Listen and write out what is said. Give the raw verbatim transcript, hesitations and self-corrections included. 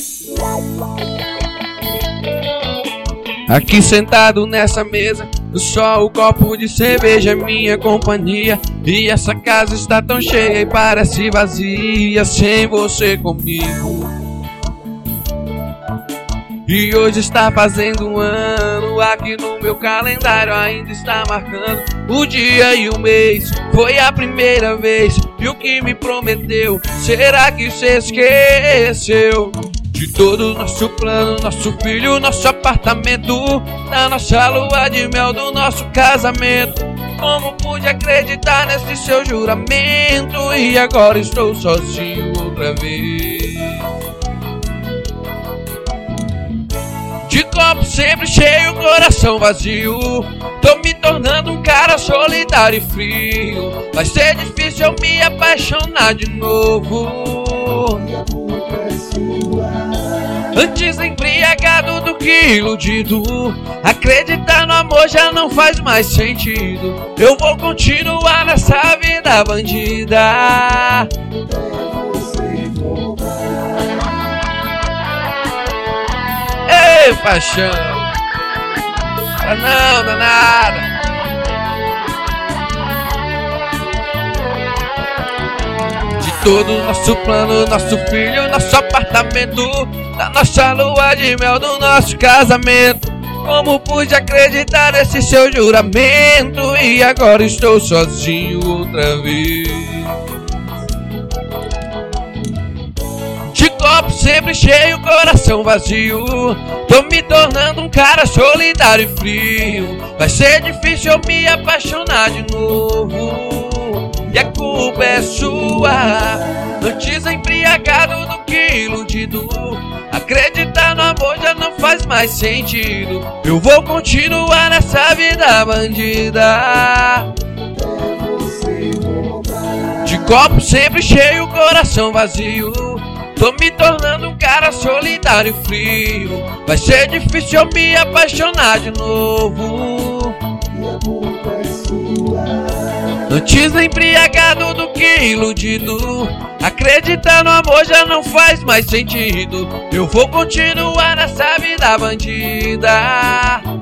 Aqui sentado nessa mesa, só o copo de cerveja é minha companhia. E essa casa está tão cheia e parece vazia sem você comigo. E hoje está fazendo um ano, aqui no meu calendário ainda está marcando o dia e o mês. Foi a primeira vez, e o que me prometeu, será que você esqueceu? De todo o nosso plano, nosso filho, nosso apartamento, da nossa lua de mel, do nosso casamento. Como pude acreditar nesse seu juramento? E agora estou sozinho outra vez. De copo sempre cheio, coração vazio, tô me tornando um cara solidário e frio. Vai ser difícil eu me apaixonar de novo. Antes embriagado do que iludido, acreditar no amor já não faz mais sentido. Eu vou continuar nessa vida bandida. Ei, paixão, ah, não, não é nada. De todo o nosso plano, nosso filho, nosso apartamento, da nossa lua de mel, do nosso casamento. Como pude acreditar nesse seu juramento? E agora estou sozinho outra vez. De copo sempre cheio, coração vazio, tô me tornando um cara solidário e frio. Vai ser difícil eu me apaixonar de novo, e a culpa é sua. Antes embriagado do que iludido, acreditar no amor já não faz mais sentido. Eu vou continuar nessa vida bandida. De copo sempre cheio, coração vazio, tô me tornando um cara solidário e frio. Vai ser difícil eu me apaixonar de novo, e a culpa é sua. Antes embriagado do que iludido, acreditar no amor já não faz mais sentido. Eu vou continuar nessa vida bandida.